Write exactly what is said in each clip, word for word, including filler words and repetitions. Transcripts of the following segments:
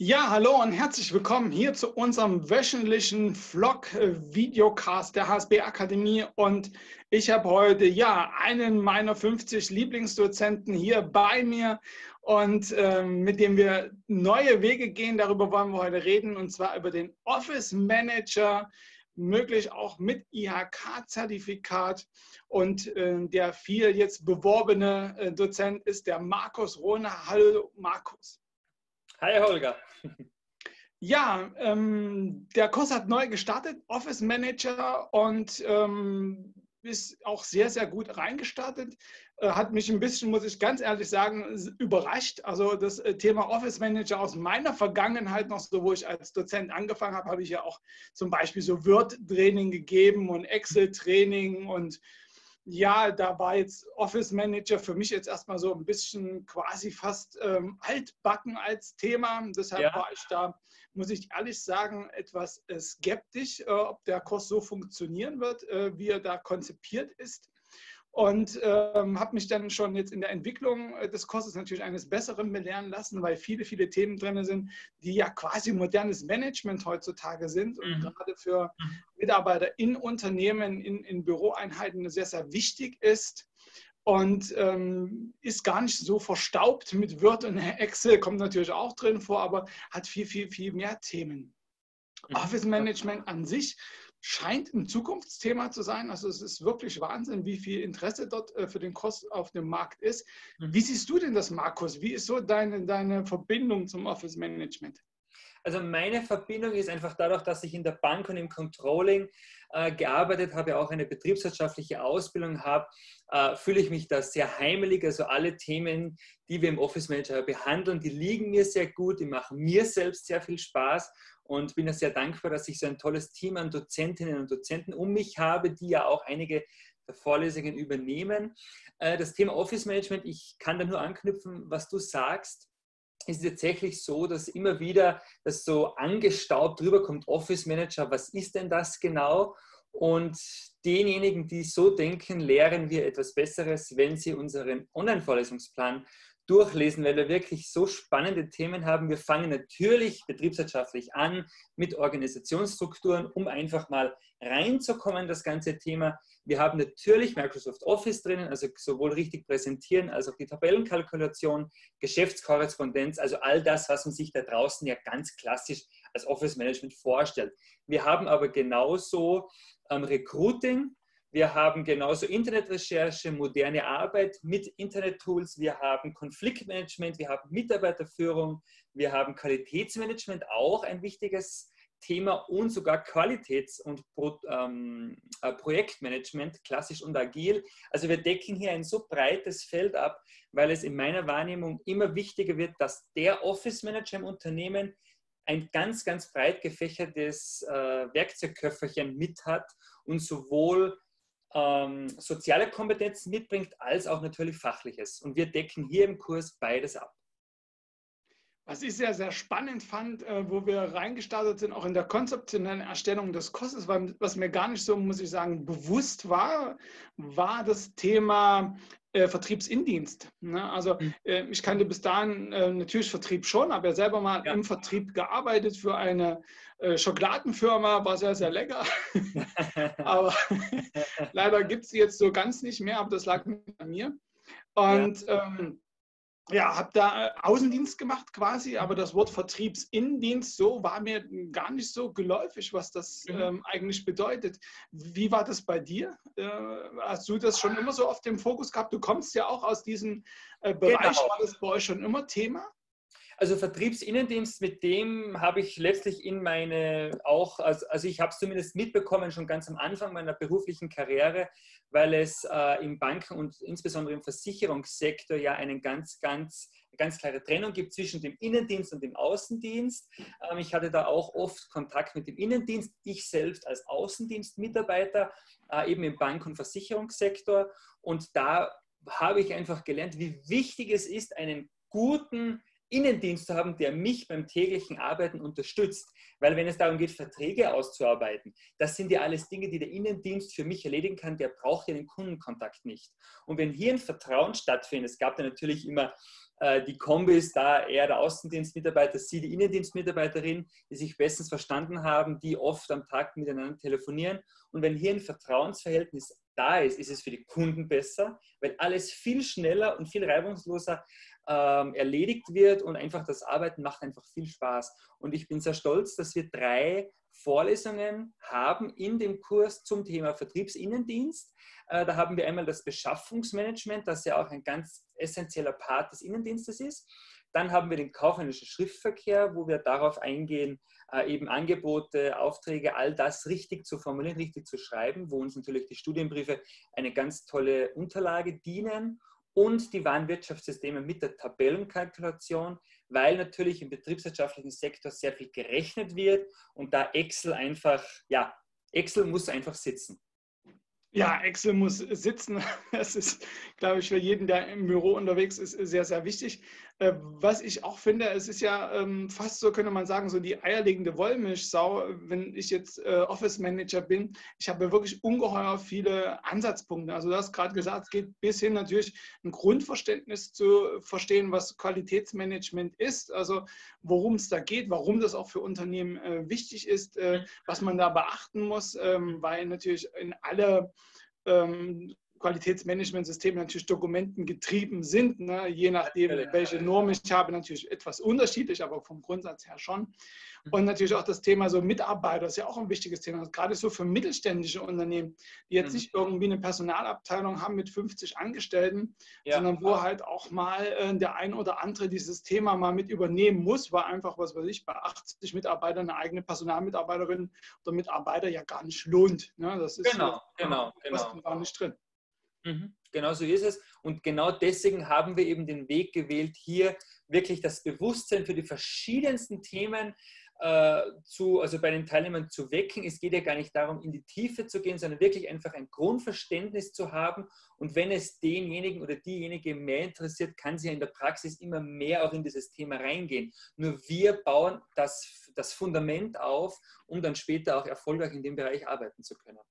Ja, hallo und herzlich willkommen hier zu unserem wöchentlichen Vlog-Videocast der H S B Akademie. Und ich habe heute ja einen meiner fünfzig Lieblingsdozenten hier bei mir und ähm, mit dem wir neue Wege gehen. Darüber wollen wir heute reden, und zwar über den Office Manager, möglich auch mit I H K-Zertifikat. Und äh, der viel jetzt beworbene äh, Dozent ist der Markus Rohner. Hallo Markus. Hi Holger. Ja, ähm, der Kurs hat neu gestartet, Office Manager, und ähm, ist auch sehr, sehr gut reingestartet. Äh, hat mich ein bisschen, muss ich ganz ehrlich sagen, überrascht. Also das äh, Thema Office Manager aus meiner Vergangenheit noch so, wo ich als Dozent angefangen habe, habe ich ja auch zum Beispiel so Word-Training gegeben und Excel-Training, und ja, da war jetzt Office Manager für mich jetzt erstmal so ein bisschen quasi fast ähm, altbacken als Thema. Deshalb Ja, war ich da, muss ich ehrlich sagen, etwas äh, skeptisch, äh, ob der Kurs so funktionieren wird, äh, wie er da konzipiert ist. Und ähm, habe mich dann schon jetzt in der Entwicklung des Kurses natürlich eines Besseren belehren lassen, weil viele, viele Themen drin sind, die ja quasi modernes Management heutzutage sind und mhm. gerade für Mitarbeiter in Unternehmen, in, in Büroeinheiten sehr, sehr wichtig ist. Und ähm, ist gar nicht so verstaubt mit Word und Excel, kommt natürlich auch drin vor, aber hat viel, viel, viel mehr Themen. Mhm. Office Management an sich scheint ein Zukunftsthema zu sein. Also es ist wirklich Wahnsinn, wie viel Interesse dort für den Kurs auf dem Markt ist. Mhm. Wie siehst du denn das, Markus? Wie ist so deine, deine Verbindung zum Office Management? Also meine Verbindung ist einfach dadurch, dass ich in der Bank und im Controlling äh, gearbeitet habe, auch eine betriebswirtschaftliche Ausbildung habe, äh, fühle ich mich da sehr heimelig. Also alle Themen, die wir im Office Manager behandeln, die liegen mir sehr gut, die machen mir selbst sehr viel Spaß und bin da sehr dankbar, dass ich so ein tolles Team an Dozentinnen und Dozenten um mich habe, die ja auch einige der Vorlesungen übernehmen. Äh, das Thema Office Management, ich kann da nur anknüpfen, was du sagst. Es ist tatsächlich so, dass immer wieder das so angestaubt rüberkommt, Office Manager, was ist denn das genau? Und denjenigen, die so denken, lehren wir etwas Besseres, wenn sie unseren Online-Vorlesungsplan durchlesen, weil wir wirklich so spannende Themen haben. Wir fangen natürlich betriebswirtschaftlich an mit Organisationsstrukturen, um einfach mal reinzukommen, das ganze Thema. Wir haben natürlich Microsoft Office drinnen, also sowohl richtig präsentieren als auch die Tabellenkalkulation, Geschäftskorrespondenz, also all das, was man sich da draußen ja ganz klassisch als Office Management vorstellt. Wir haben aber genauso ähm, Recruiting, wir haben genauso Internetrecherche, moderne Arbeit mit Internet-Tools, wir haben Konfliktmanagement, wir haben Mitarbeiterführung, wir haben Qualitätsmanagement, auch ein wichtiges Thema, und sogar Qualitäts- und Pro, ähm, äh, Projektmanagement, klassisch und agil. Also wir decken hier ein so breites Feld ab, weil es in meiner Wahrnehmung immer wichtiger wird, dass der Office Manager im Unternehmen ein ganz, ganz breit gefächertes äh, Werkzeugköfferchen mit hat und sowohl ähm, soziale Kompetenzen mitbringt, als auch natürlich fachliches. Und wir decken hier im Kurs beides ab. Was ich sehr, sehr spannend fand, äh, wo wir reingestartet sind, auch in der konzeptionellen Erstellung des Kurses, was mir gar nicht so, muss ich sagen, bewusst war, war das Thema äh, Vertriebsindienst. Ne? Also äh, ich kannte bis dahin äh, natürlich Vertrieb schon, habe ja selber mal Ja. im Vertrieb gearbeitet für eine äh, Schokoladenfirma, war sehr, sehr lecker. Aber leider gibt es die jetzt so ganz nicht mehr, aber das lag an mir. Ja. Und ähm, ja, habe da äh, Außendienst gemacht quasi, aber das Wort Vertriebsinnendienst, so war mir gar nicht so geläufig, was das Mhm. ähm, eigentlich bedeutet. Wie war das bei dir? Äh, hast du das schon immer so auf dem Fokus gehabt? Du kommst ja auch aus diesem äh, Bereich. Genau. War das bei euch schon immer Thema? Also Vertriebsinnendienst, mit dem habe ich letztlich in meine auch, also, also ich habe es zumindest mitbekommen, schon ganz am Anfang meiner beruflichen Karriere, weil es äh, im Banken- und insbesondere im Versicherungssektor ja einen ganz, ganz, ganz klare Trennung gibt zwischen dem Innendienst und dem Außendienst. Ähm, ich hatte da auch oft Kontakt mit dem Innendienst, ich selbst als Außendienstmitarbeiter, äh, eben im Bank- und Versicherungssektor. Und da habe ich einfach gelernt, wie wichtig es ist, einen guten Innendienst zu haben, der mich beim täglichen Arbeiten unterstützt. Weil wenn es darum geht, Verträge auszuarbeiten, das sind ja alles Dinge, die der Innendienst für mich erledigen kann, der braucht ja den Kundenkontakt nicht. Und wenn hier ein Vertrauen stattfindet, es gab da natürlich immer äh, die Kombis, da er der Außendienstmitarbeiter, sie die Innendienstmitarbeiterin, die sich bestens verstanden haben, die oft am Tag miteinander telefonieren. Und wenn hier ein Vertrauensverhältnis da ist, ist es für die Kunden besser, weil alles viel schneller und viel reibungsloser ähm, erledigt wird und einfach das Arbeiten macht einfach viel Spaß. Und ich bin sehr stolz, dass wir drei Vorlesungen haben in dem Kurs zum Thema Vertriebsinnendienst. Äh, da haben wir einmal das Beschaffungsmanagement, das ja auch ein ganz essentieller Part des Innendienstes ist. Dann haben wir den kaufmännischen Schriftverkehr, wo wir darauf eingehen, äh, eben Angebote, Aufträge, all das richtig zu formulieren, richtig zu schreiben, wo uns natürlich die Studienbriefe eine ganz tolle Unterlage dienen. Und die Warenwirtschaftssysteme mit der Tabellenkalkulation, weil natürlich im betriebswirtschaftlichen Sektor sehr viel gerechnet wird und da Excel einfach, ja, Excel muss einfach sitzen. Ja, Excel muss sitzen. Das ist, glaube ich, für jeden, der im Büro unterwegs ist, sehr, sehr wichtig. Was ich auch finde, es ist ja fast so, könnte man sagen, so die eierlegende Wollmilchsau, wenn ich jetzt Office Manager bin. Ich habe wirklich ungeheuer viele Ansatzpunkte. Also du hast gerade gesagt, es geht bis hin natürlich ein Grundverständnis zu verstehen, was Qualitätsmanagement ist, also worum es da geht, warum das auch für Unternehmen wichtig ist, was man da beachten muss, weil natürlich in alle ähm, Qualitätsmanagementsysteme natürlich Dokumenten getrieben sind, ne? Je nachdem, welche Norm ich habe, natürlich etwas unterschiedlich, aber vom Grundsatz her schon. Und natürlich auch das Thema so Mitarbeiter ist ja auch ein wichtiges Thema, gerade so für mittelständische Unternehmen, die jetzt nicht irgendwie eine Personalabteilung haben mit fünfzig Angestellten, ja, sondern wo halt auch mal äh, der ein oder andere dieses Thema mal mit übernehmen muss, weil einfach, was weiß ich, bei achtzig Mitarbeitern eine eigene Personalmitarbeiterin oder Mitarbeiter ja gar nicht lohnt. Ne? Das ist genau, äh, genau, genau. gar nicht drin. Mhm, genau so ist es. Und genau deswegen haben wir eben den Weg gewählt, hier wirklich das Bewusstsein für die verschiedensten Themen äh, zu, also bei den Teilnehmern zu wecken. Es geht ja gar nicht darum, in die Tiefe zu gehen, sondern wirklich einfach ein Grundverständnis zu haben. Und wenn es denjenigen oder diejenige mehr interessiert, kann sie ja in der Praxis immer mehr auch in dieses Thema reingehen. Nur wir bauen das, das Fundament auf, um dann später auch erfolgreich in dem Bereich arbeiten zu können.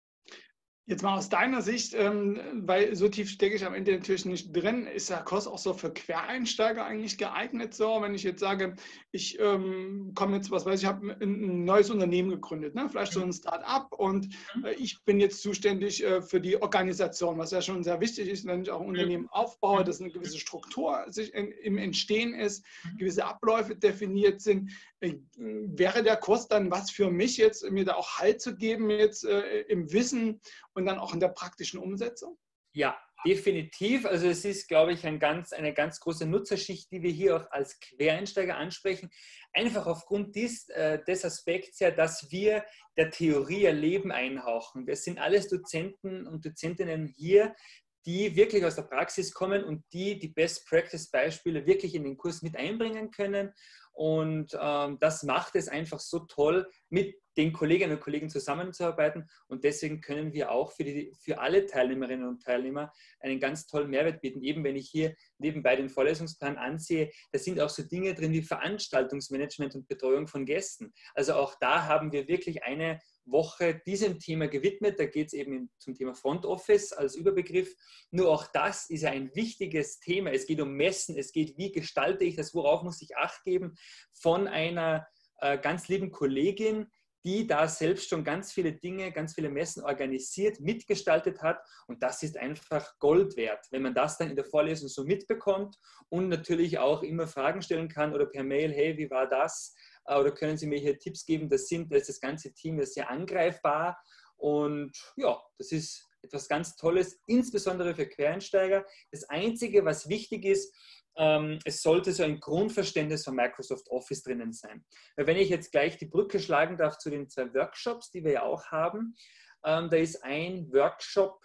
Jetzt mal aus deiner Sicht, ähm, weil so tief stecke ich am Ende natürlich nicht drin, ist der Kurs auch so für Quereinsteiger eigentlich geeignet? So, wenn ich jetzt sage, ich ähm, komme jetzt, was weiß ich, habe ein, ein neues Unternehmen gegründet, ne? Vielleicht so ein Start-up und äh, ich bin jetzt zuständig äh, für die Organisation, was ja schon sehr wichtig ist, wenn ich auch ein Unternehmen aufbaue, dass eine gewisse Struktur sich in, im Entstehen ist, gewisse Abläufe definiert sind. Äh, wäre der Kurs dann was für mich jetzt, mir da auch Halt zu geben jetzt äh, im Wissen und dann auch in der praktischen Umsetzung? Ja, definitiv. Also es ist, glaube ich, ein ganz, eine ganz große Nutzerschicht, die wir hier auch als Quereinsteiger ansprechen. Einfach aufgrund dies, äh, des Aspekts ja, dass wir der Theorie ihr Leben einhauchen. Wir sind alles Dozenten und Dozentinnen hier, die wirklich aus der Praxis kommen und die die Best-Practice-Beispiele wirklich in den Kurs mit einbringen können. Und ähm, das macht es einfach so toll, mit den Kolleginnen und Kollegen zusammenzuarbeiten. Und deswegen können wir auch für, die, für alle Teilnehmerinnen und Teilnehmer einen ganz tollen Mehrwert bieten. Eben wenn ich hier nebenbei den Vorlesungsplan ansehe, da sind auch so Dinge drin wie Veranstaltungsmanagement und Betreuung von Gästen. Also auch da haben wir wirklich eine Woche diesem Thema gewidmet. Da geht es eben zum Thema Front Office als Überbegriff. Nur auch das ist ja ein wichtiges Thema. Es geht um Messen, es geht, wie gestalte ich das, worauf muss ich Acht geben, von einer äh, ganz lieben Kollegin, die da selbst schon ganz viele Dinge, ganz viele Messen organisiert, mitgestaltet hat. Und das ist einfach Gold wert, wenn man das dann in der Vorlesung so mitbekommt und natürlich auch immer Fragen stellen kann oder per Mail, hey, wie war das? Oder können Sie mir hier Tipps geben? Das sind, das ist das ganze Team ist sehr angreifbar. Und ja, das ist etwas ganz Tolles, insbesondere für Quereinsteiger. Das Einzige, was wichtig ist, ähm, es sollte so ein Grundverständnis von Microsoft Office drinnen sein. Weil wenn ich jetzt gleich die Brücke schlagen darf zu den zwei Workshops, die wir ja auch haben, ähm, da ist ein Workshop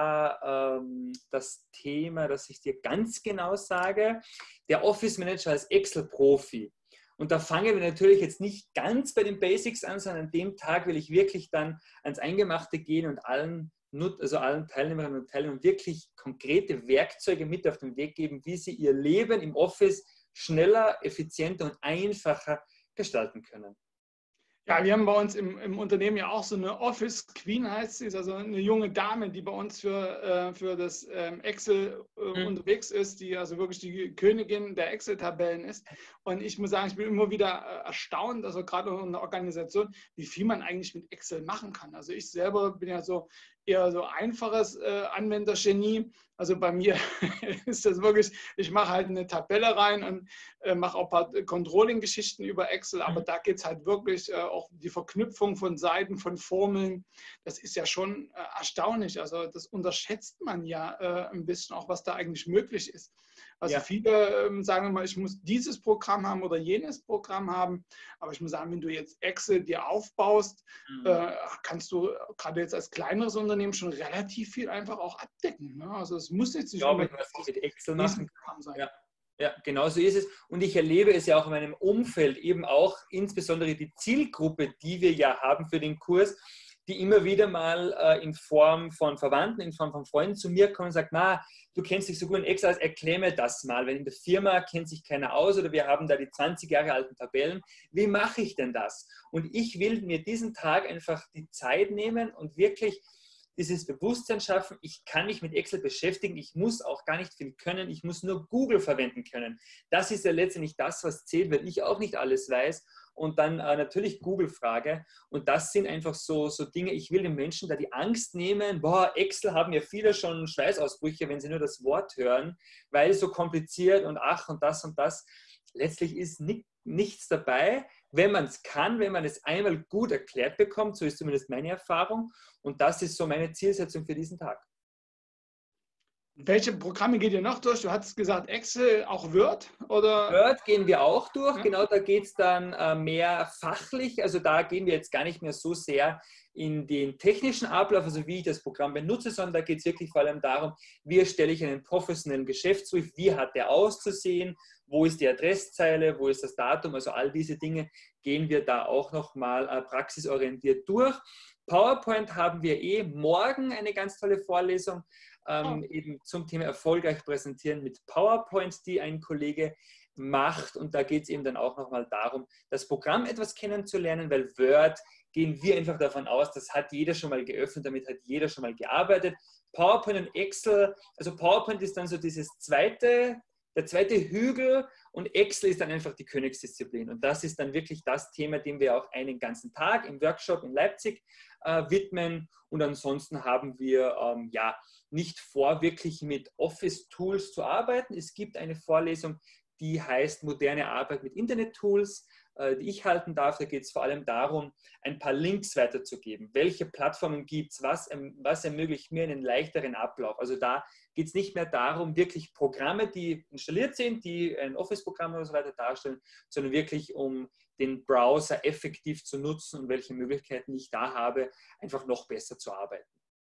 ja ähm, das Thema, das ich dir ganz genau sage, der Office Manager als Excel-Profi. Und da fangen wir natürlich jetzt nicht ganz bei den Basics an, sondern an dem Tag will ich wirklich dann ans Eingemachte gehen und allen, also allen Teilnehmerinnen und Teilnehmern wirklich konkrete Werkzeuge mit auf den Weg geben, wie sie ihr Leben im Office schneller, effizienter und einfacher gestalten können. Ja, wir haben bei uns im, im Unternehmen ja auch so eine Office Queen, heißt sie, ist also eine junge Dame, die bei uns für, äh, für das ähm, Excel äh, Mhm. unterwegs ist, die also wirklich die Königin der Excel-Tabellen ist. Und ich muss sagen, ich bin immer wieder äh, erstaunt, also gerade in einer Organisation, wie viel man eigentlich mit Excel machen kann. Also ich selber bin ja so eher so einfaches äh, Anwendergenie. Also bei mir ist das wirklich, ich mache halt eine Tabelle rein und äh, mache auch ein paar Controlling-Geschichten über Excel, aber Mhm. da geht es halt wirklich äh, auch die Verknüpfung von Seiten, von Formeln. Das ist ja schon äh, erstaunlich. Also das unterschätzt man ja äh, ein bisschen auch, was da eigentlich möglich ist. Also Ja. viele ähm, sagen immer, ich muss dieses Programm haben oder jenes Programm haben. Aber ich muss sagen, wenn du jetzt Excel dir aufbaust, Mhm. äh, kannst du gerade jetzt als kleineres Unternehmen schon relativ viel einfach auch abdecken. Ne? Also es muss jetzt nicht Glaube ich, unbedingt was ich das mit Excel machen kann. Riesenprogramm sein. Ja. Ja, genau so ist es. Und ich erlebe es ja auch in meinem Umfeld, eben auch insbesondere die Zielgruppe, die wir ja haben für den Kurs, die immer wieder mal äh, in Form von Verwandten, in Form von Freunden zu mir kommen und sagen, na, du kennst dich so gut in Excel, also erklär mir das mal. Wenn in der Firma kennt sich keiner aus oder wir haben da die zwanzig Jahre alten Tabellen, wie mache ich denn das? Und ich will mir diesen Tag einfach die Zeit nehmen und wirklich dieses Bewusstsein schaffen, ich kann mich mit Excel beschäftigen, ich muss auch gar nicht viel können, ich muss nur Google verwenden können. Das ist ja letztendlich das, was zählt, weil ich auch nicht alles weiß. Und dann äh, natürlich Google-Frage. Und das sind einfach so, so Dinge, ich will den Menschen da die Angst nehmen, boah, Excel haben ja viele schon Schweißausbrüche, wenn sie nur das Wort hören, weil so kompliziert und ach und das und das. Letztlich ist nicht, nichts dabei, wenn man es kann, wenn man es einmal gut erklärt bekommt, so ist zumindest meine Erfahrung. Und das ist so meine Zielsetzung für diesen Tag. Welche Programme geht ihr noch durch? Du hattest gesagt Excel, auch Word? Oder? Word gehen wir auch durch, Ja? genau, da geht es dann äh, mehr fachlich, also da gehen wir jetzt gar nicht mehr so sehr in den technischen Ablauf, also wie ich das Programm benutze, sondern da geht es wirklich vor allem darum, wie erstelle ich einen professionellen Geschäftsbrief, wie hat der auszusehen, wo ist die Adresszeile, wo ist das Datum, also all diese Dinge gehen wir da auch nochmal äh, praxisorientiert durch. PowerPoint haben wir eh morgen eine ganz tolle Vorlesung, ähm, eben zum Thema erfolgreich präsentieren mit PowerPoint, die ein Kollege macht. Und da geht es eben dann auch nochmal darum, das Programm etwas kennenzulernen, weil Word gehen wir einfach davon aus, das hat jeder schon mal geöffnet, damit hat jeder schon mal gearbeitet. PowerPoint und Excel, also PowerPoint ist dann so dieses zweite, der zweite Hügel und Excel ist dann einfach die Königsdisziplin. Und das ist dann wirklich das Thema, dem wir auch einen ganzen Tag im Workshop in Leipzig äh, widmen. Und ansonsten haben wir ähm, ja nicht vor, wirklich mit Office-Tools zu arbeiten. Es gibt eine Vorlesung, die heißt Moderne Arbeit mit Internet-Tools, äh, die ich halten darf. Da geht es vor allem darum, ein paar Links weiterzugeben. Welche Plattformen gibt es? Was, ähm, was ermöglicht mir einen leichteren Ablauf? Also da geht es nicht mehr darum, wirklich Programme, die installiert sind, die ein Office-Programm oder so weiter darstellen, sondern wirklich um den Browser effektiv zu nutzen und welche Möglichkeiten ich da habe, einfach noch besser zu arbeiten.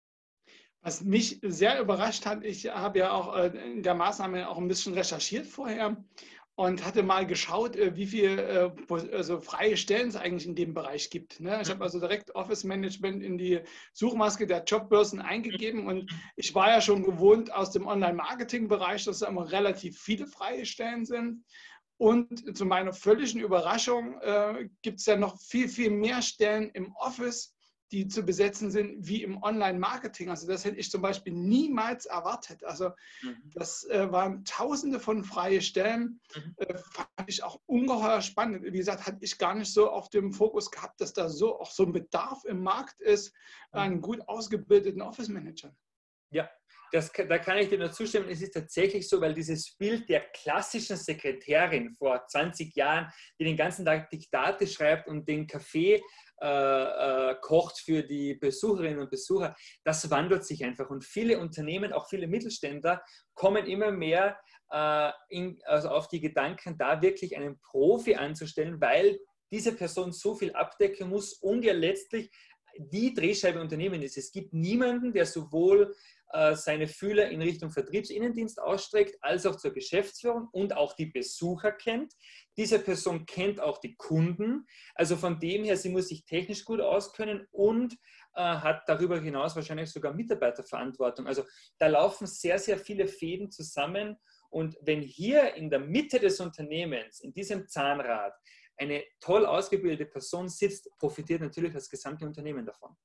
Was mich sehr überrascht hat, ich habe ja auch in der Maßnahme auch ein bisschen recherchiert vorher und hatte mal geschaut, wie viele also freie Stellen es eigentlich in dem Bereich gibt. Ich habe also direkt Office Management in die Suchmaske der Jobbörsen eingegeben und ich war ja schon gewohnt aus dem Online-Marketing-Bereich, dass da immer relativ viele freie Stellen sind. Und zu meiner völligen Überraschung äh, gibt es ja noch viel, viel mehr Stellen im Office, die zu besetzen sind, wie im Online-Marketing. Also das hätte ich zum Beispiel niemals erwartet. Also das äh, waren Tausende von freien Stellen. Mhm. Äh, fand ich auch ungeheuer spannend. Wie gesagt, hatte ich gar nicht so auf dem Fokus gehabt, dass da so auch so ein Bedarf im Markt ist an gut ausgebildeten Office-Managern. Ja, das, da kann ich dir nur zustimmen. Es ist tatsächlich so, weil dieses Bild der klassischen Sekretärin vor zwanzig Jahren, die den ganzen Tag Diktate schreibt und den Kaffee äh, äh, kocht für die Besucherinnen und Besucher, das wandelt sich einfach. Und viele Unternehmen, auch viele Mittelständler, kommen immer mehr äh, in, also auf die Gedanken, da wirklich einen Profi anzustellen, weil diese Person so viel abdecken muss und ja letztlich die Drehscheibe Unternehmen ist. Es gibt niemanden, der sowohl äh, seine Fühler in Richtung Vertriebsinnendienst ausstreckt, als auch zur Geschäftsführung und auch die Besucher kennt. Diese Person kennt auch die Kunden. Also von dem her, sie muss sich technisch gut auskennen und äh, hat darüber hinaus wahrscheinlich sogar Mitarbeiterverantwortung. Also da laufen sehr, sehr viele Fäden zusammen. Und wenn hier in der Mitte des Unternehmens, in diesem Zahnrad, eine toll ausgebildete Person sitzt, profitiert natürlich das gesamte Unternehmen davon.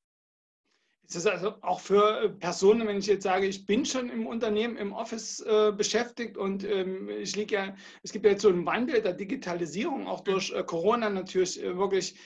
Ist das also auch für Personen, wenn ich jetzt sage, ich bin schon im Unternehmen, im Office äh, beschäftigt und ähm, ich liege ja, es gibt ja jetzt so einen Wandel der Digitalisierung, auch durch äh, Corona natürlich äh, wirklich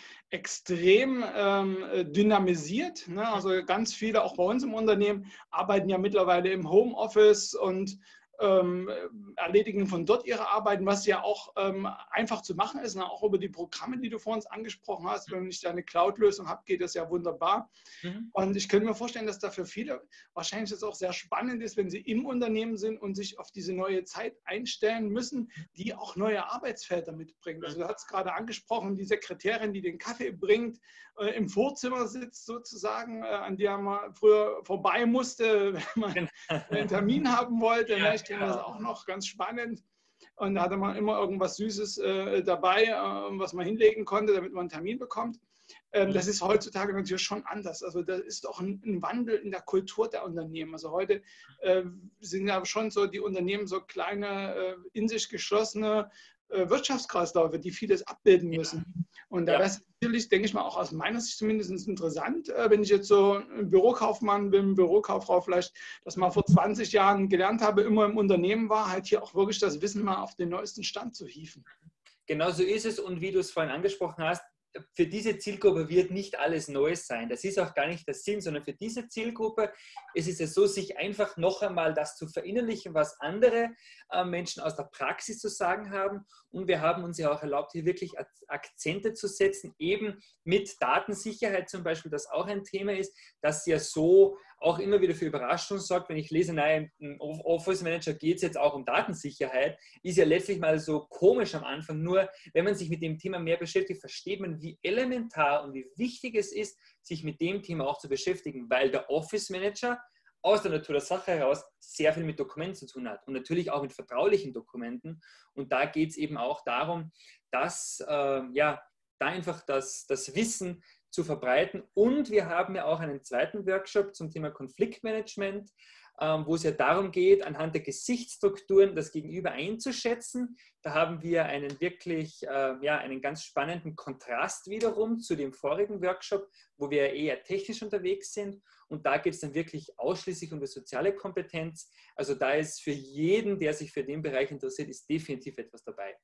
extrem ähm, dynamisiert. Ne? Also ganz viele, auch bei uns im Unternehmen, arbeiten ja mittlerweile im Homeoffice und ähm, erledigen von dort ihre Arbeiten, was ja auch ähm, einfach zu machen ist, ne? Auch über die Programme, die du vor uns angesprochen hast. Wenn ich da eine Cloud-Lösung habe, geht das ja wunderbar. Mhm. Und ich könnte mir vorstellen, dass da für viele wahrscheinlich das auch sehr spannend ist, wenn sie im Unternehmen sind und sich auf diese neue Zeit einstellen müssen, die auch neue Arbeitsfelder mitbringt. Also du hast gerade angesprochen, die Sekretärin, die den Kaffee bringt, äh, im Vorzimmer sitzt sozusagen, äh, an der man früher vorbei musste, wenn man einen Termin haben wollte. Ja, ich kenne das auch noch, ganz spannend. Und da hatte man immer irgendwas Süßes äh, dabei, äh, was man hinlegen konnte, damit man einen Termin bekommt. Ähm, das ist heutzutage natürlich schon anders. Also da ist auch ein, ein Wandel in der Kultur der Unternehmen. Also heute äh, sind ja schon so die Unternehmen so kleine, äh, in sich geschlossene äh, Wirtschaftskreisläufe, die vieles abbilden müssen. Ja. Und da wäre es natürlich, denke ich mal, auch aus meiner Sicht zumindest interessant, äh, wenn ich jetzt so ein Bürokaufmann bin, Bürokauffrau vielleicht, das mal vor zwanzig Jahren gelernt habe, immer im Unternehmen war, halt hier auch wirklich das Wissen mal auf den neuesten Stand zu hieven. Genau so ist es und wie du es vorhin angesprochen hast, für diese Zielgruppe wird nicht alles Neues sein. Das ist auch gar nicht der Sinn, sondern für diese Zielgruppe ist es ja so, sich einfach noch einmal das zu verinnerlichen, was andere äh, Menschen aus der Praxis zu sagen haben. Und wir haben uns ja auch erlaubt, hier wirklich Akzente zu setzen, eben mit Datensicherheit zum Beispiel, das auch ein Thema ist, das ja so auch immer wieder für Überraschung sorgt. Wenn ich lese, nein, im Office Manager geht es jetzt auch um Datensicherheit, ist ja letztlich mal so komisch am Anfang. Nur wenn man sich mit dem Thema mehr beschäftigt, versteht man, wie elementar und wie wichtig es ist, sich mit dem Thema auch zu beschäftigen, weil der Office Manager aus der Natur der Sache heraus sehr viel mit Dokumenten zu tun hat und natürlich auch mit vertraulichen Dokumenten. Und da geht es eben auch darum, dass äh, ja, da einfach das, das Wissen zu verbreiten. Und wir haben ja auch einen zweiten Workshop zum Thema Konfliktmanagement, ähm, wo es ja darum geht, anhand der Gesichtsstrukturen das Gegenüber einzuschätzen. Da haben wir einen wirklich, äh, ja, einen ganz spannenden Kontrast wiederum zu dem vorigen Workshop, wo wir eher technisch unterwegs sind. Und da geht es dann wirklich ausschließlich um die soziale Kompetenz. Also da ist für jeden, der sich für den Bereich interessiert, ist definitiv etwas dabei.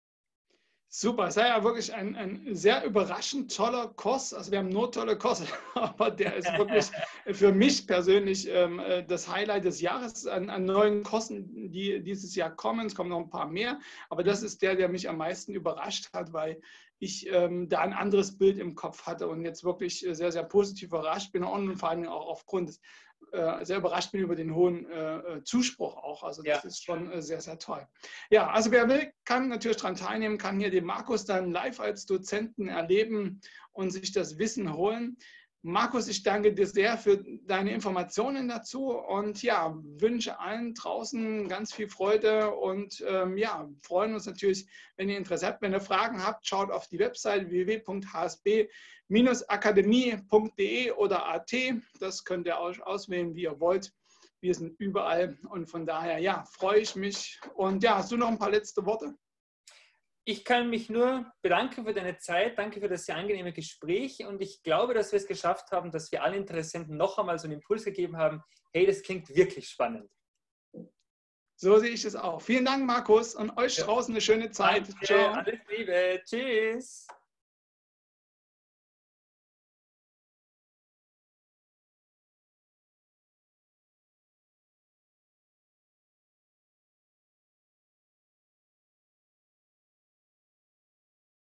Super, es war ja wirklich ein, ein sehr überraschend toller Kurs. Also wir haben nur tolle Kurse, aber der ist wirklich für mich persönlich ähm, das Highlight des Jahres an, an neuen Kursen, die dieses Jahr kommen. Es kommen noch ein paar mehr, aber das ist der, der mich am meisten überrascht hat, weil ich ähm, da ein anderes Bild im Kopf hatte und jetzt wirklich sehr, sehr positiv überrascht bin und vor allem auch aufgrund des äh, sehr überrascht bin über den hohen äh, Zuspruch auch. Also das ja. ist schon äh, sehr, sehr toll. Ja, also wer will, kann natürlich daran teilnehmen, kann hier den Markus dann live als Dozenten erleben und sich das Wissen holen. Markus, ich danke dir sehr für deine Informationen dazu und ja, wünsche allen draußen ganz viel Freude und ähm, ja, freuen uns natürlich, wenn ihr Interesse habt. Wenn ihr Fragen habt, schaut auf die Website w w w punkt h s b akademie punkt de oder at. Das könnt ihr auswählen, wie ihr wollt. Wir sind überall und von daher, ja, freue ich mich. Und ja, hast du noch ein paar letzte Worte? Ich kann mich nur bedanken für deine Zeit, danke für das sehr angenehme Gespräch und ich glaube, dass wir es geschafft haben, dass wir alle Interessenten noch einmal so einen Impuls gegeben haben, hey, das klingt wirklich spannend. So sehe ich es auch. Vielen Dank, Markus, und euch draußen eine schöne Zeit. Danke, alles Liebe. Tschüss.